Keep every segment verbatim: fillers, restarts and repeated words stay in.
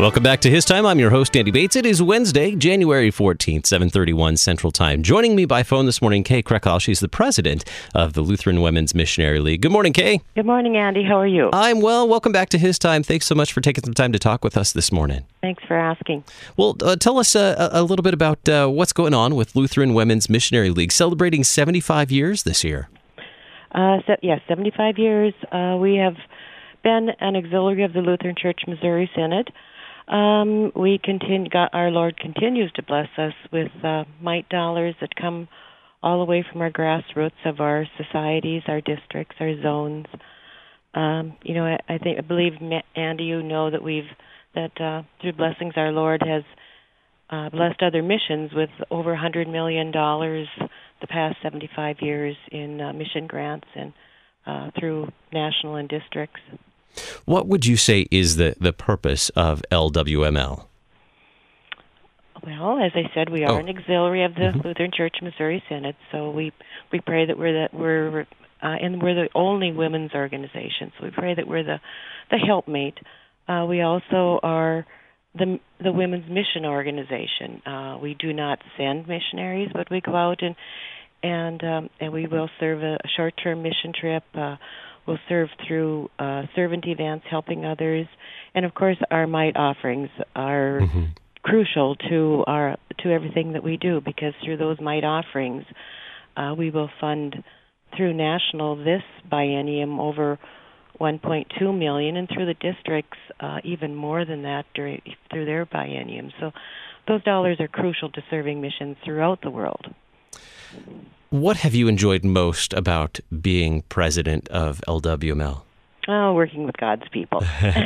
Welcome back to His Time. I'm your host, Andy Bates. It is Wednesday, January fourteenth, seven thirty-one Central Time. Joining me by phone this morning, Kay Kreckhoff. She's the president of the Lutheran Women's Missionary League. Good morning, Kay. Good morning, Andy. How are you? I'm well. Welcome back to His Time. Thanks so much for taking some time to talk with us this morning. Thanks for asking. Well, uh, tell us uh, a little bit about uh, what's going on with Lutheran Women's Missionary League, celebrating seventy-five years this year. Uh, so, yes, seventy-five years. Uh, we have been an auxiliary of the Lutheran Church Missouri Synod. Um, we continue, God, our Lord continues to bless us with uh, mite dollars that come all the way from our grassroots of our societies, our districts, our zones. Um, you know, I, I think I believe, Andy, you know that we've that uh, through blessings our Lord has uh, blessed other missions with over one hundred million dollars the past seventy-five years in uh, mission grants and uh, through national and districts. What would you say is the, the purpose of L W M L? Well, as I said, we are oh. an auxiliary of the mm-hmm. Lutheran Church Missouri Synod, so we we pray that we're that we're uh, and we're the only women's organization. So we pray that we're the the helpmate. Uh, we also are the the women's mission organization. Uh, we do not send missionaries, but we go out and and um, and we will serve a, a short-term mission trip. Uh, We'll serve through uh, servant events, helping others, and of course, our mite offerings are mm-hmm. crucial to our to everything that we do. Because through those mite offerings, uh, we will fund through national this biennium over one point two million, and through the districts uh, even more than that during, through their biennium. So, those dollars are crucial to serving missions throughout the world. What have you enjoyed most about being president of L W M L? Oh, working with God's people.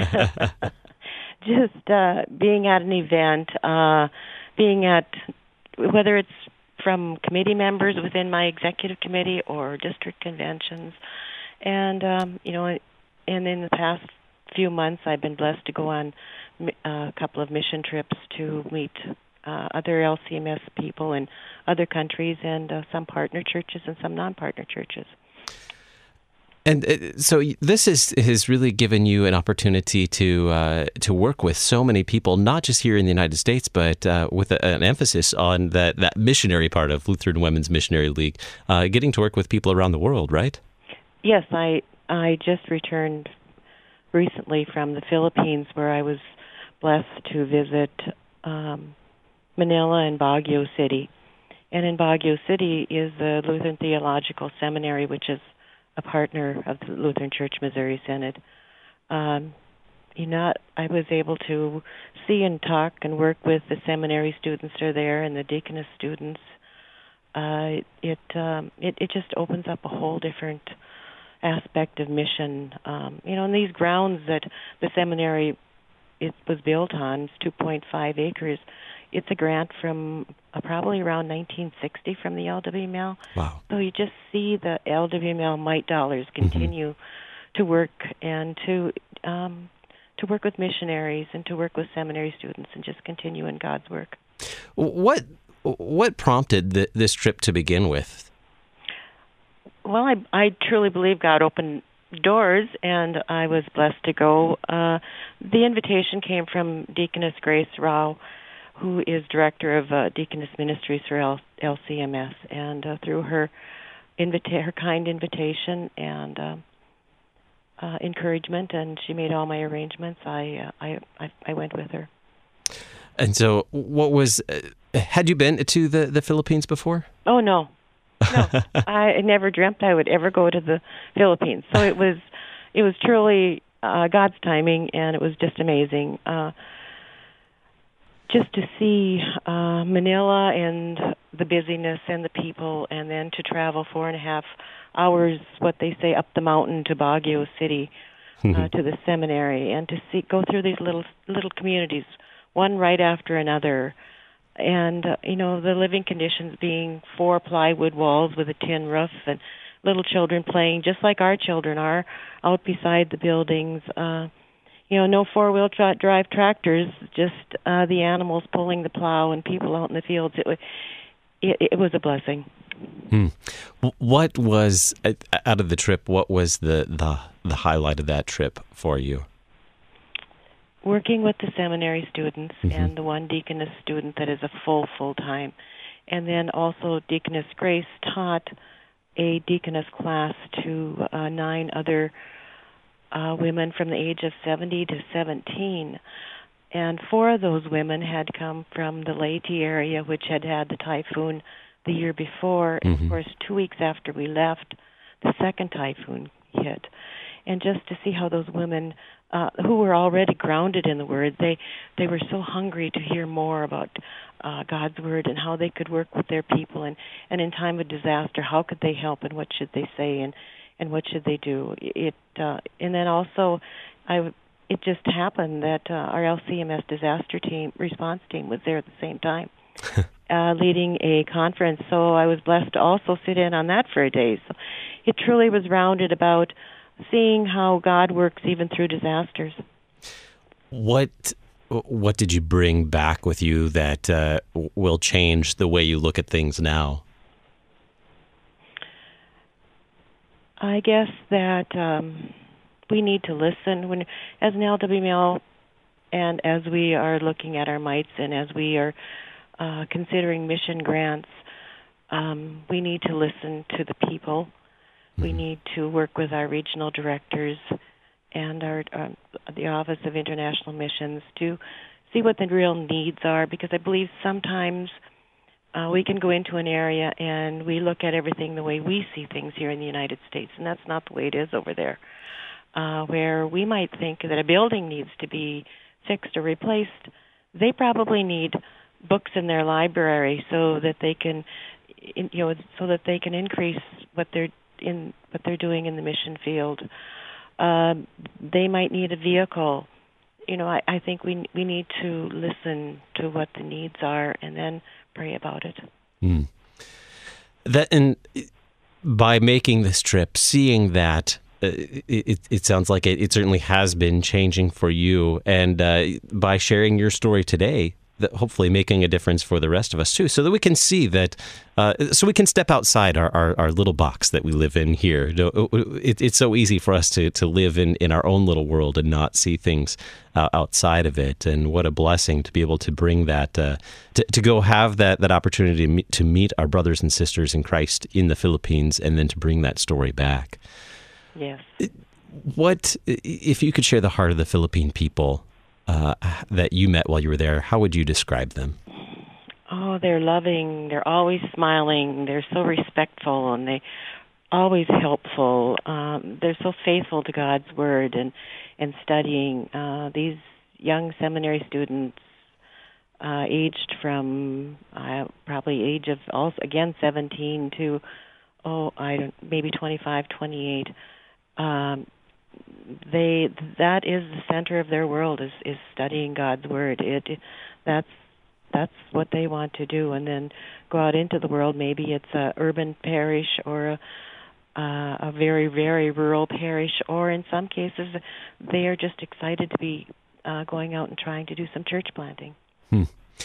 Just uh, being at an event, uh, being at, whether it's from committee members within my executive committee or district conventions. And, um, you know, and in the past few months, I've been blessed to go on a couple of mission trips to meet Uh, other L C M S people in other countries, and uh, some partner churches and some non-partner churches. And uh, so this is, has really given you an opportunity to uh, to work with so many people, not just here in the United States, but uh, with a, an emphasis on that, that missionary part of Lutheran Women's Missionary League, uh, getting to work with people around the world, right? Yes, I I just returned recently from the Philippines, where I was blessed to visit Um, Manila and Baguio City. And in Baguio City is the Lutheran Theological Seminary, which is a partner of the Lutheran Church Missouri Synod. Um, you know, I was able to see and talk and work with the seminary students that are there and the deaconess students. Uh, it, um, it it just opens up a whole different aspect of mission. Um, you know, in these grounds that the seminary it was built on, it's two point five acres. It's a grant from uh, probably around nineteen sixty from the L W M L. Wow. So you just see the L W M L mite dollars continue mm-hmm. to work and to um, to work with missionaries and to work with seminary students and just continue in God's work. What what prompted the, this trip to begin with? Well, I, I truly believe God opened doors, and I was blessed to go. Uh, the invitation came from Deaconess Grace Rao, who is director of uh, Deaconess Ministries for L- LCMS, and uh, through her invita- her kind invitation and uh, uh, encouragement, and she made all my arrangements. I, uh, I I I went with her. And so, what was? Uh, had you been to the, the Philippines before? Oh no, no, I never dreamt I would ever go to the Philippines. So it was, it was truly uh, God's timing, and it was just amazing. Uh, Just to see uh, Manila and the busyness and the people, and then to travel four and a half hours, what they say, up the mountain to Baguio City, uh, to the seminary, and to see go through these little little communities, one right after another, and uh, you know the living conditions being four plywood walls with a tin roof, and little children playing just like our children are out beside the buildings. Uh, You know, no four-wheel tra- drive tractors, just uh, the animals pulling the plow and people out in the fields. It was, it, it was a blessing. Hmm. What was, out of the trip, what was the, the, the highlight of that trip for you? working with the seminary students Mm-hmm. and the one deaconess student that is a full, full-time. And then also Deaconess Grace taught a deaconess class to uh, nine other uh, women from the age of seventy to seventeen. And four of those women had come from the Leyte area, which had had the typhoon the year before. Mm-hmm. And of course, two weeks after we left, the second typhoon hit. And just to see how those women, uh, who were already grounded in the Word, they, they were so hungry to hear more about uh, God's Word and how they could work with their people. And, and in time of disaster, how could they help and what should they say and, and what should they do? It uh, And then also, I it just happened that uh, our L C M S disaster team, response team, was there at the same time, uh, leading a conference. So I was blessed to also sit in on that for a day. So it truly was rounded about seeing how God works even through disasters. What what did you bring back with you that uh, will change the way you look at things now? I guess that um, we need to listen. When, as an L W M L, and as we are looking at our mites and as we are uh, considering mission grants, um, we need to listen to the people. Mm-hmm. We need to work with our regional directors and our uh, the Office of International Missions to see what the real needs are, because I believe sometimes Uh, we can go into an area and we look at everything the way we see things here in the United States, and that's not the way it is over there, uh, where we might think that a building needs to be fixed or replaced. They probably need books in their library so that they can, in, you know, so that they can increase what they're in what they're doing in the mission field. Uh, they might need a vehicle. You know, I, I think we we need to listen to what the needs are and then pray about it. Mm. That, and by making this trip, seeing that, uh, it, it sounds like it, it certainly has been changing for you. And uh, by sharing your story today, that hopefully making a difference for the rest of us too, so that we can see that, uh, so we can step outside our, our, our little box that we live in here. It, it's so easy for us to, to live in, in our own little world and not see things uh, outside of it. And what a blessing to be able to bring that, uh, to, to go have that, that opportunity to meet, to meet our brothers and sisters in Christ in the Philippines, and then to bring that story back. Yes. What, if you could share the heart of the Philippine people Uh, that you met while you were there, how would you describe them? Oh, they're loving. They're always smiling. They're so respectful, and they always helpful. Um, they're so faithful to God's Word and and studying. Uh, these young seminary students, uh, aged from uh, probably age of also again seventeen to oh I don't maybe twenty-five, twenty-eight. Um, They that is the center of their world is, is studying God's Word. It, it that's that's what they want to do, and then go out into the world. Maybe it's a urban parish or a, uh, a very very rural parish, or in some cases they are just excited to be uh, going out and trying to do some church planting. Hmm.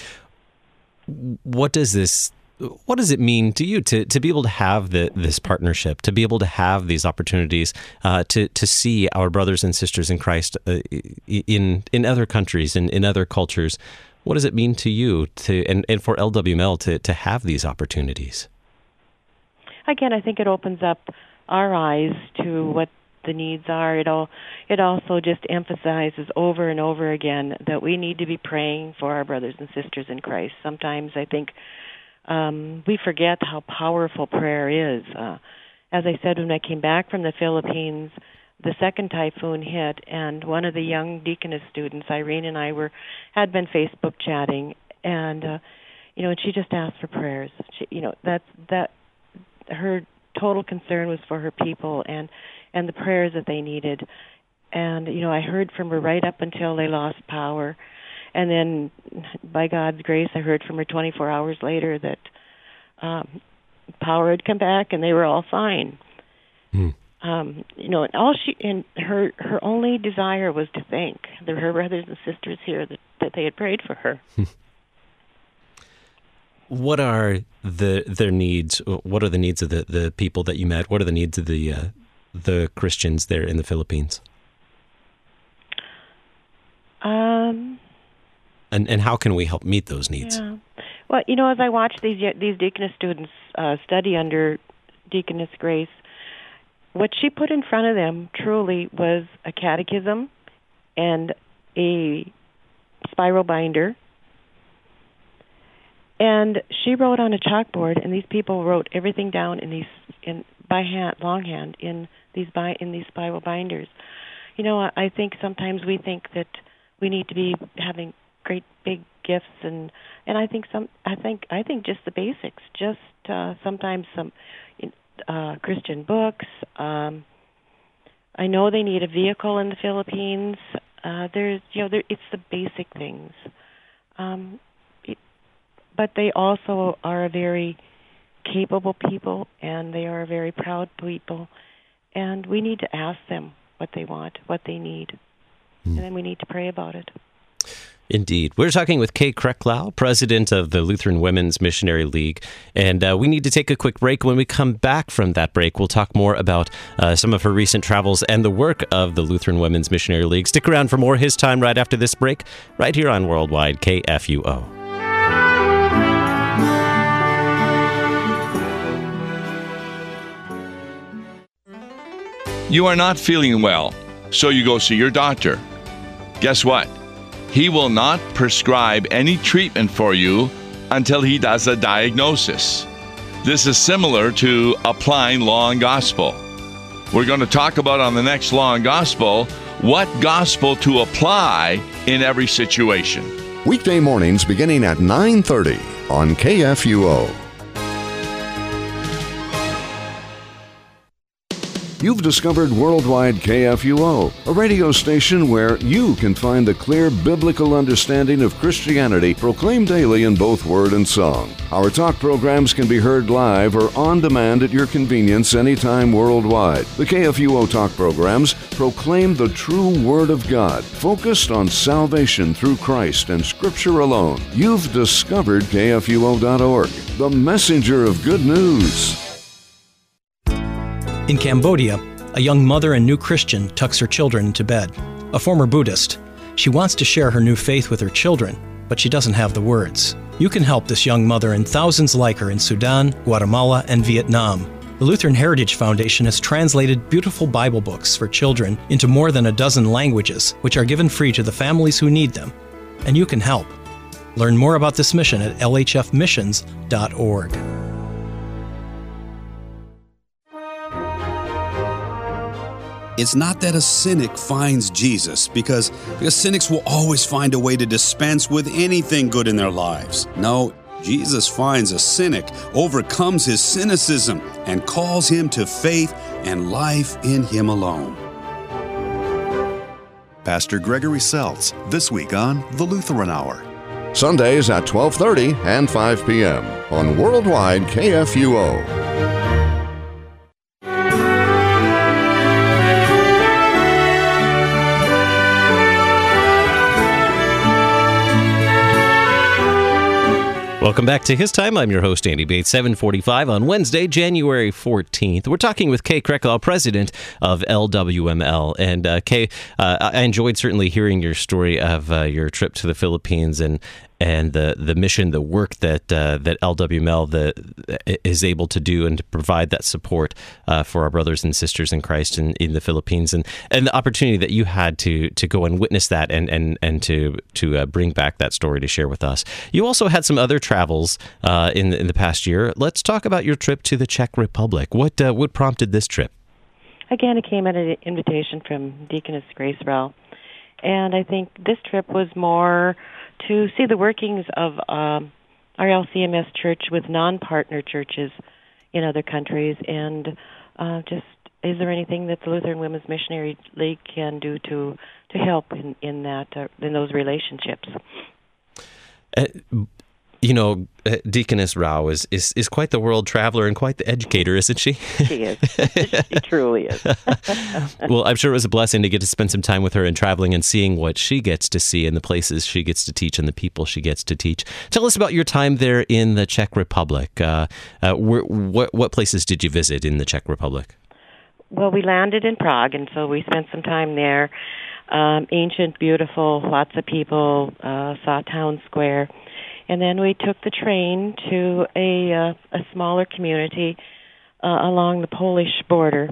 What does this? What does it mean to you to, to be able to have the, this partnership, to be able to have these opportunities, uh, to to see our brothers and sisters in Christ uh, in in other countries and in other cultures? What does it mean to you to and, and for L W M L to, to have these opportunities? Again, I think it opens up our eyes to what the needs are. It all it also just emphasizes over and over again that we need to be praying for our brothers and sisters in Christ. Sometimes I think Um, we forget how powerful prayer is. Uh, as I said, when I came back from the Philippines, the second typhoon hit, and one of the young deaconess students, Irene, and I were had been Facebook chatting, and uh, you know, and she just asked for prayers. She, you know, that that her total concern was for her people and and the prayers that they needed. And you know, I heard from her right up until they lost power. And then, by God's grace, I heard from her twenty-four hours later that um, power had come back and they were all fine. Mm. Um, you know, and all she and her her only desire was to thank the, her brothers and sisters here that, that they had prayed for her. What are the their needs? What are the needs of the, the people that you met? What are the needs of the uh, the Christians there in the Philippines? Um, and and how can we help meet those needs? Yeah. Well, you know, as I watch these these deaconess students uh, study under Deaconess Grace, what she put in front of them truly was a catechism and a spiral binder. And she wrote on a chalkboard, and these people wrote everything down in these in by hand, longhand, in these bi- in these spiral binders. You know, I think sometimes we think that we need to be having great big gifts, and and I think some I think I think just the basics, just uh, sometimes some uh, Christian books. Um, I know they need a vehicle in the Philippines. Uh, there's you know there, it's the basic things. Um, But they also are a very capable people, and they are a very proud people. And we need to ask them what they want, what they need. Mm. And then we need to pray about it. Indeed. We're talking with Kay Krecklau, president of the Lutheran Women's Missionary League. And uh, we need to take a quick break. When we come back from that break, we'll talk more about uh, some of her recent travels and the work of the Lutheran Women's Missionary League. Stick around for more His Time right after this break, right here on Worldwide K F U O. You are not feeling well, so you go see your doctor. Guess what? He will not prescribe any treatment for you until he does a diagnosis. This is similar to applying law and gospel. We're going to talk about on the next Law and Gospel what gospel to apply in every situation. Weekday mornings beginning at nine thirty on K F U O. You've discovered Worldwide K F U O, a radio station where you can find the clear biblical understanding of Christianity proclaimed daily in both word and song. Our talk programs can be heard live or on demand at your convenience anytime worldwide. The K F U O talk programs proclaim the true Word of God, focused on salvation through Christ and Scripture alone. You've discovered K F U O dot org, the messenger of good news. In Cambodia, a young mother and new Christian tucks her children into bed. A former Buddhist, she wants to share her new faith with her children, but she doesn't have the words. You can help this young mother and thousands like her in Sudan, Guatemala, and Vietnam. The Lutheran Heritage Foundation has translated beautiful Bible books for children into more than a dozen languages, which are given free to the families who need them. And you can help. Learn more about this mission at L H F missions dot org. It's not that a cynic finds Jesus, because, because cynics will always find a way to dispense with anything good in their lives. No, Jesus finds a cynic, overcomes his cynicism, and calls him to faith and life in him alone. Pastor Gregory Seltz, this week on The Lutheran Hour. Sundays at twelve thirty and five p.m. on Worldwide K F U O. Welcome back to His Time. I'm your host, Andy Bates, seven forty-five on Wednesday, January fourteenth. We're talking with Kay Krecklau, president of L W M L. And uh, Kay, uh, I enjoyed certainly hearing your story of uh, your trip to the Philippines and and the, the mission, the work that uh, that L W M L the, is able to do and to provide that support uh, for our brothers and sisters in Christ in, in the Philippines, and, and the opportunity that you had to to go and witness that and and, and to to uh, bring back that story to share with us. You also had some other travels uh, in, the, in the past year. Let's talk about your trip to the Czech Republic. What, uh, what prompted this trip? Again, it came at an invitation from Deaconess Grace Rell, and I think this trip was more to see the workings of um, our L C M S church with non-partner churches in other countries, and uh, just is there anything that the Lutheran Women's Missionary League can do to to help in in that uh, in those relationships? Uh, you know, uh, Deaconess Rao is, is is quite the world traveler and quite the educator, isn't she? She is. She truly is. Well, I'm sure it was a blessing to get to spend some time with her and traveling and seeing what she gets to see and the places she gets to teach and the people she gets to teach. Tell us about your time there in the Czech Republic. Uh, uh, where, what what places did you visit in the Czech Republic? Well, we landed in Prague, and so we spent some time there. Um, ancient, beautiful, lots of people, uh, saw Town Square. And then we took the train to a uh, a smaller community uh, along the Polish border.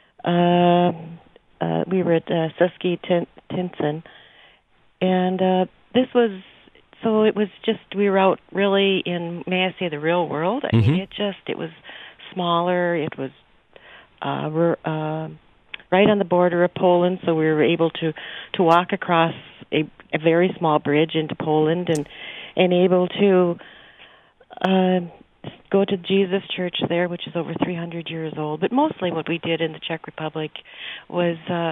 Uh, uh, we were at uh, Susky-Tinson, and uh, this was, so it was just, we were out really in, may I say, the real world? I Mm-hmm. mean, it just, it was smaller, it was uh, we're, uh, right on the border of Poland, so we were able to, to walk across a, a very small bridge into Poland and, and able to uh, go to Jesus Church there, which is over three hundred years old. But mostly what we did in the Czech Republic was uh,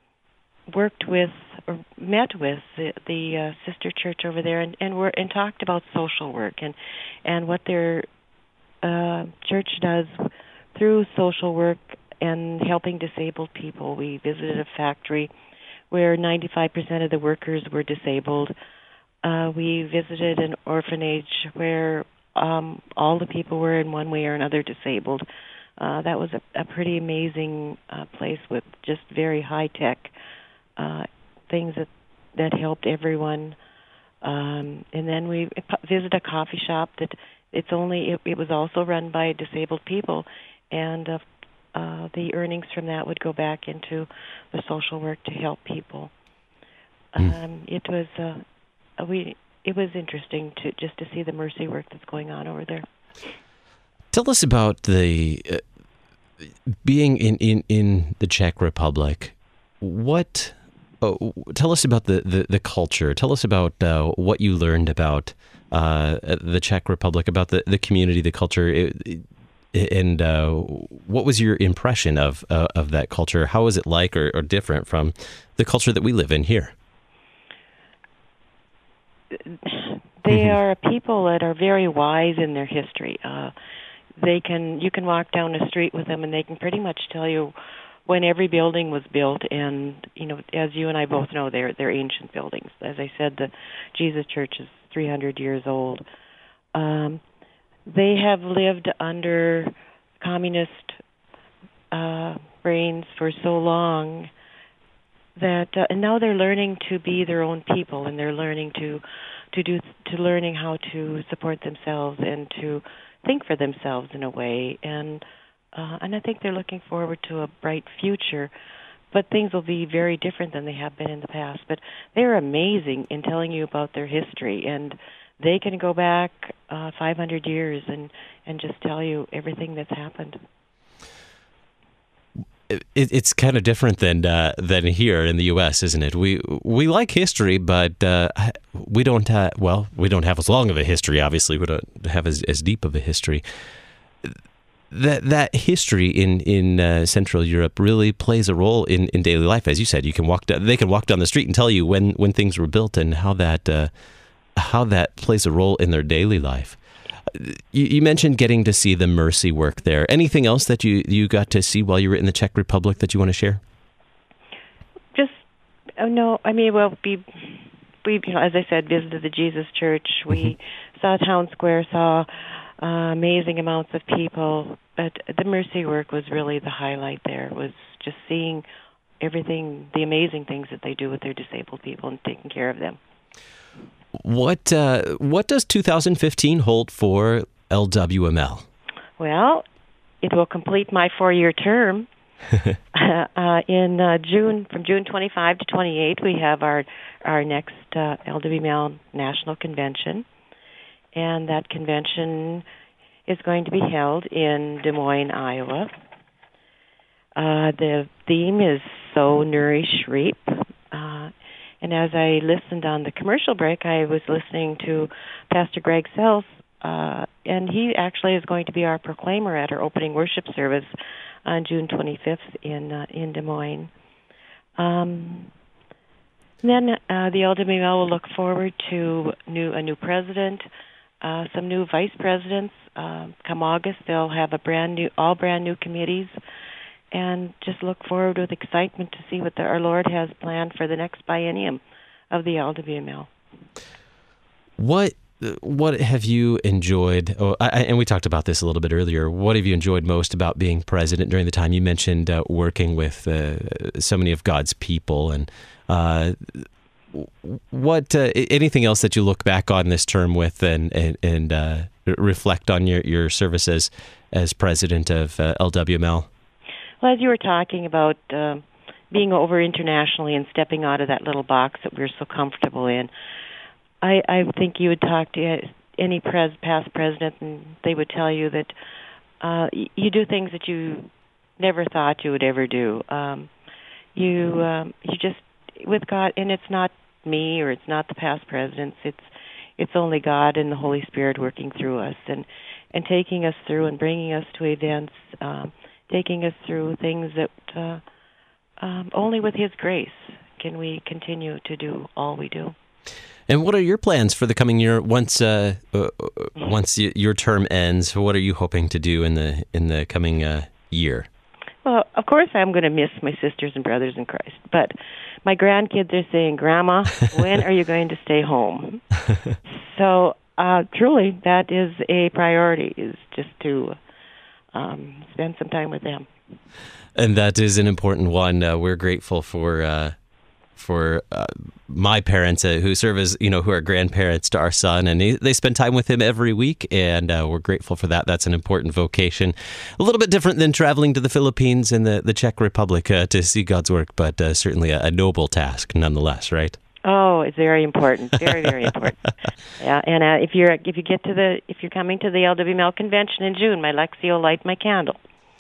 worked with, or met with the, the uh, sister church over there, and and, were, and talked about social work and and what their uh, church does through social work and helping disabled people. We visited a factory where ninety-five percent of the workers were disabled. Uh, we visited an orphanage where um, all the people were in one way or another disabled. Uh, that was a, a pretty amazing uh, place with just very high-tech uh, things that, that helped everyone. Um, and then we visited a coffee shop that it's only, it, it was also run by disabled people, and uh, uh, the earnings from that would go back into the social work to help people. Mm. Um, it was... Uh, We it was interesting to just to see the mercy work that's going on over there. Tell us about the uh, being in, in, in the Czech Republic. What? Oh, tell us about the, the, the culture. Tell us about uh, what you learned about uh, the Czech Republic, about the, the community, the culture, it, it, and uh, what was your impression of uh, of that culture? How was it like or, or different from the culture that we live in here? They are a people that are very wise in their history. Uh, they can you can walk down the street with them, and they can pretty much tell you when every building was built. And you know, as you and I both know, they're they're ancient buildings. As I said, the Jesus Church is three hundred years old. Um, they have lived under communist uh, reigns for so long that uh, and now they're learning to be their own people, and they're learning to to do to learning how to support themselves and to think for themselves in a way, and uh, and I think they're looking forward to a bright future, but things will be very different than they have been in the past. But they're amazing in telling you about their history, and they can go back uh, five hundred years and and just tell you everything that's happened. It, it's kind of different than uh, than here in the U S, isn't it? We we like history, but uh, we don't have, well, we don't have as long of a history. Obviously, we don't have as, as deep of a history. That that history in in uh, Central Europe really plays a role in, in daily life, as you said. You can walk down, they can walk down the street and tell you when, when things were built and how that uh, how that plays a role in their daily life. You, you mentioned getting to see the mercy work there. Anything else that you, you got to see while you were in the Czech Republic that you want to share? Just, oh no, I mean, well, we, we you know, as I said, visited the Jesus Church. We mm-hmm. saw Town Square, saw uh, amazing amounts of people. But the mercy work was really the highlight there, was just seeing everything, the amazing things that they do with their disabled people and taking care of them. What uh, what does two thousand fifteen hold for L W M L? Well, it will complete my four-year term. uh, in uh, June, from June twenty-fifth to twenty-eighth, we have our our next uh, L W M L National Convention, and that convention is going to be held in Des Moines, Iowa. Uh, the theme is "So Nourish Reap." Uh, And as I listened on the commercial break, I was listening to Pastor Greg Sells, uh, and he actually is going to be our proclaimer at our opening worship service on June twenty-fifth in uh, in Des Moines. Um, then uh, the L W M L will look forward to new a new president, uh, some new vice presidents. Uh, come August, they'll have a brand new, all brand new committees. And just look forward with excitement to see what the, our Lord has planned for the next biennium of the L W M L. What what have you enjoyed? Oh, I, and we talked about this a little bit earlier. What have you enjoyed most about being president during the time? You mentioned uh, working with uh, so many of God's people and Uh, what uh, anything else that you look back on this term with and and, and uh, reflect on your, your service as, as president of uh, L W M L? Well, as you were talking about uh, being over internationally and stepping out of that little box that we're so comfortable in, I, I think you would talk to any pres- past president and they would tell you that uh, you do things that you never thought you would ever do. Um, you um, you just, with God, and it's not me or it's not the past presidents, it's it's only God and the Holy Spirit working through us and, and taking us through and bringing us to events, um, taking us through things that uh, um, only with His grace can we continue to do all we do. And what are your plans for the coming year once uh, uh, once y- your term ends? What are you hoping to do in the in the coming uh, year? Well, of course, I'm going to miss my sisters and brothers in Christ. But my grandkids are saying, Grandma, when are you going to stay home? So uh, truly, that is a priority, is just to um, spend some time with them. And that is an important one. Uh, we're grateful for uh, for uh, my parents uh, who serve as, you know, who are grandparents to our son, and he, they spend time with him every week, and uh, we're grateful for that. That's an important vocation. A little bit different than traveling to the Philippines and the, the Czech Republic uh, to see God's work, but uh, certainly a, a noble task nonetheless, right? Oh, it's very important, very, very important. Yeah, and uh, if you're if you get to the if you're coming to the L W M L convention in June, my Lexi will light my candle.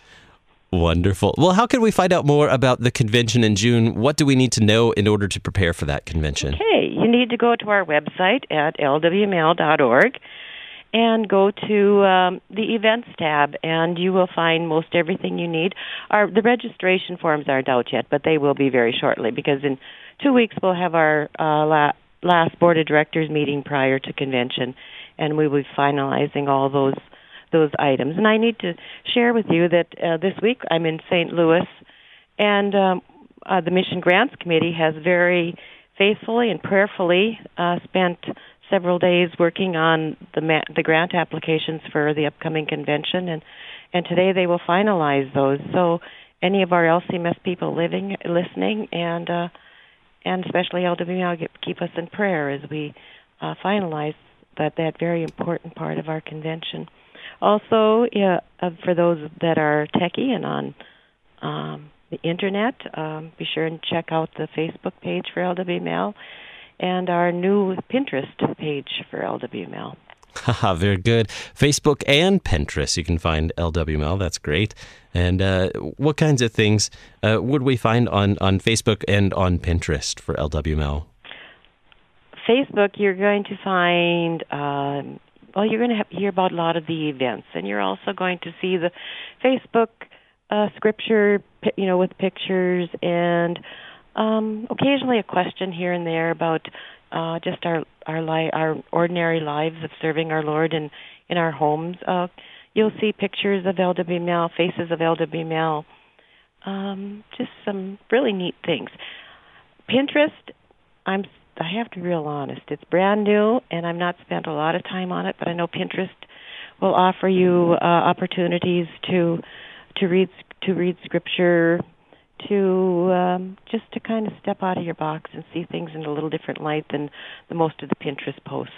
Wonderful. Well, how can we find out more about the convention in June? What do we need to know in order to prepare for that convention? Okay, you need to go to our website at L W M L dot org and go to um, the events tab, and you will find most everything you need. Our the registration forms aren't out yet, but they will be very shortly, because in two weeks we'll have our uh, la- last board of directors meeting prior to convention, and we will be finalizing all those those items. And I need to share with you that uh, this week I'm in Saint Louis, and um, uh, the Mission Grants Committee has very faithfully and prayerfully uh, spent several days working on the ma- the grant applications for the upcoming convention, and, and today they will finalize those. So any of our L C M S people living, listening, and uh, and especially L W M L, keep us in prayer as we uh, finalize that, that very important part of our convention. Also, yeah, uh, for those that are techie and on um, the Internet, um, be sure and check out the Facebook page for L W M L and our new Pinterest page for L W M L. Haha, very good. Facebook and Pinterest, you can find L W M L. That's great. And uh, what kinds of things uh, would we find on, on Facebook and on Pinterest for L W M L? Facebook, you're going to find... Um, Well, you're going to have, hear about a lot of the events, and you're also going to see the Facebook uh, scripture, you know, with pictures, and um, occasionally a question here and there about uh, just our our, li- our ordinary lives of serving our Lord in, in our homes. Uh, you'll see pictures of L W M L, faces of L W M L, um, just some really neat things. Pinterest, I'm I have to be real honest. It's brand new, and I've not spent a lot of time on it, but I know Pinterest will offer you uh, opportunities to to read to read scripture, to um, just to kind of step out of your box and see things in a little different light than the most of the Pinterest posts.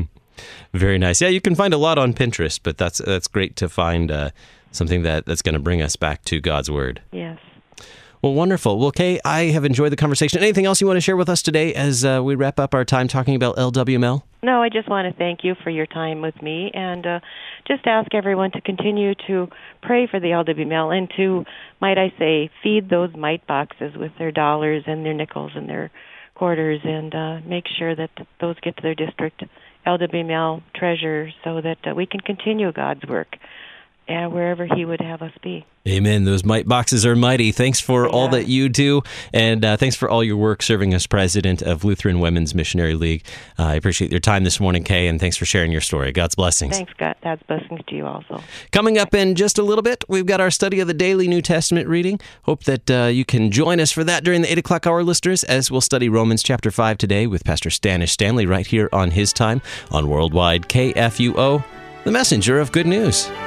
Very nice. Yeah, you can find a lot on Pinterest, but that's that's great to find uh, something that, that's going to bring us back to God's Word. Yes. Well, wonderful. Well, Kay, I have enjoyed the conversation. Anything else you want to share with us today as uh, we wrap up our time talking about L W M L? No, I just want to thank you for your time with me, and uh, just ask everyone to continue to pray for the L W M L and to, might I say, feed those mite boxes with their dollars and their nickels and their quarters, and uh, make sure that those get to their district L W M L treasurer so that uh, we can continue God's work uh, wherever He would have us be. Amen. Those mite boxes are mighty. Thanks for yeah. all that you do, and uh, thanks for all your work serving as president of Lutheran Women's Missionary League. Uh, I appreciate your time this morning, Kay, and thanks for sharing your story. God's blessings. Thanks, God. God's blessings to you also. Coming up in just a little bit, we've got our study of the daily New Testament reading. Hope that uh, you can join us for that during the eight o'clock hour, listeners, as we'll study Romans chapter five today with Pastor Stanish Stanley right here on his time on Worldwide K F U O, the messenger of good news.